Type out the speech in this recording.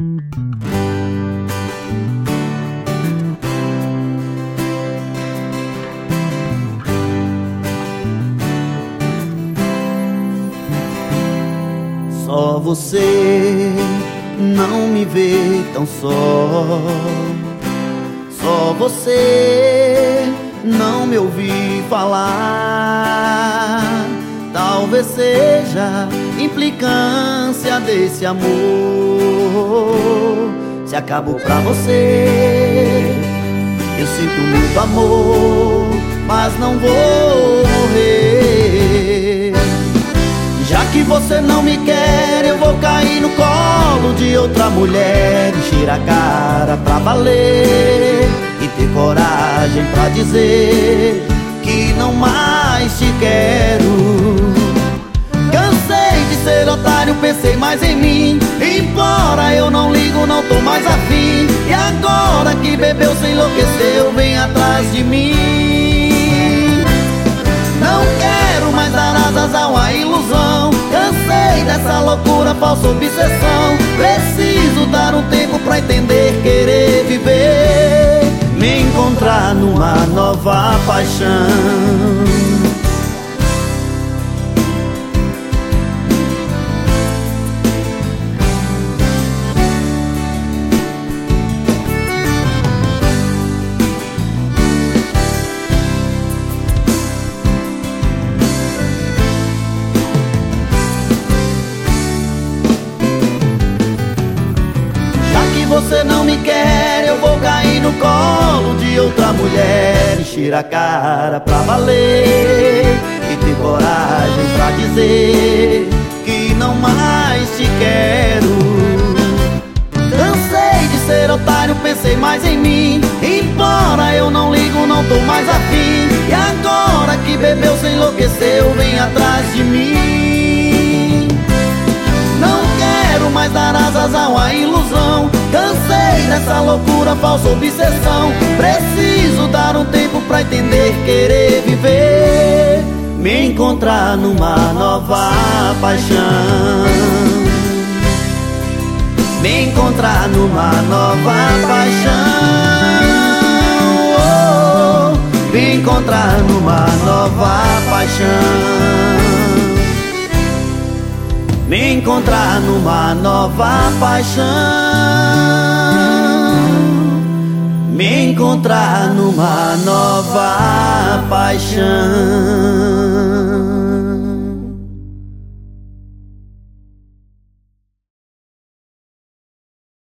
Só você não me vê tão só. Só você não me ouvi falar. Talvez seja implicância desse amor. Se acabou pra você, eu sinto muito amor, mas não vou morrer. Já que você não me quer, eu vou cair no colo de outra mulher, encher a cara pra valer e ter coragem pra dizer que não mais te quero. Cansei de ser otário, pensei mais em mim. Embora eu não ligo, não tô mais afim. E agora que bebeu, se enlouqueceu, vem atrás de mim. Não quero mais dar asas a uma ilusão. Cansei dessa loucura, falsa obsessão. Preciso dar um tempo pra entender, querer viver, me encontrar numa nova paixão. Você não me quer, eu vou cair no colo de outra mulher, encher a cara pra valer e ter coragem pra dizer que não mais te quero. Cansei de ser otário, pensei mais em mim. Embora eu não ligo, não tô mais afim. E agora que bebeu, se enlouqueceu, vem atrás de mim. Não quero mais dar asas a uma ilusão. Cansei dessa loucura, falsa obsessão. Preciso dar um tempo pra entender, querer viver, me encontrar numa nova paixão. Me encontrar numa nova paixão. Oh, me encontrar numa nova paixão. Me encontrar numa nova paixão. Me encontrar numa nova paixão.